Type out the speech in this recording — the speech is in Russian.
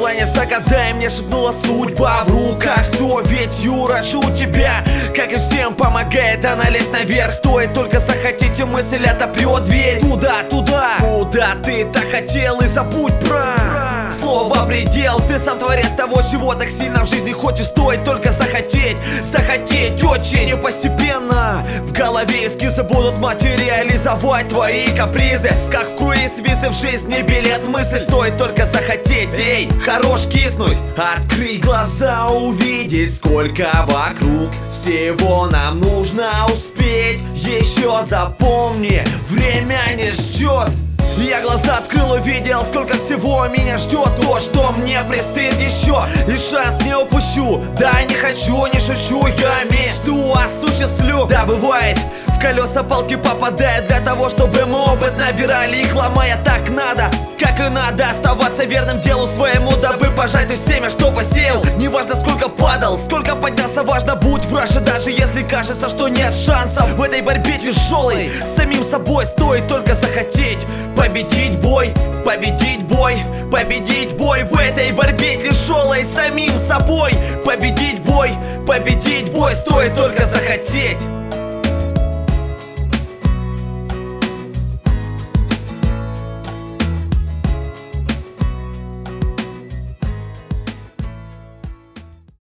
желание загадай, мне шепнула судьба в руках. Все, ведь Юра же у тебя, как и всем, помогает она лезть наверх. Стоит только захотеть, и мысль отопрет дверь туда, куда ты так хотел, и забудь про слово предел. Ты сам творец того, чего так сильно в жизни хочешь. Стоит только захотеть очень. И постепенно в голове эскизы будут материализовать твои капризы, как в круиз визы в жизни билет мысль. Стоит только захотеть, эй, хорош киснуть, открыть глаза, увидеть, сколько вокруг. Всего нам нужно успеть. Еще запомни, время не ждет. Я глаза открыл, увидел, сколько всего меня ждет. То, что мне предстоит еще, и шанс не упущу. Да, не хочу, не шучу, я мечту осуществлю. Да, бывает, в колеса палки попадают для того, чтобы мы опыт набирали, их ломая так надо. Как и надо оставаться верным делу своему, дабы пожать то семя, что посеял. Неважно, сколько падал, сколько поднялся, важно будь в раше. Даже если кажется, что нет шансов в этой борьбе тяжелой с самим собой, стоит только захотеть победить бой, победить бой, победить бой в этой борьбе тяжелой с самим собой. Победить бой, стоит только захотеть.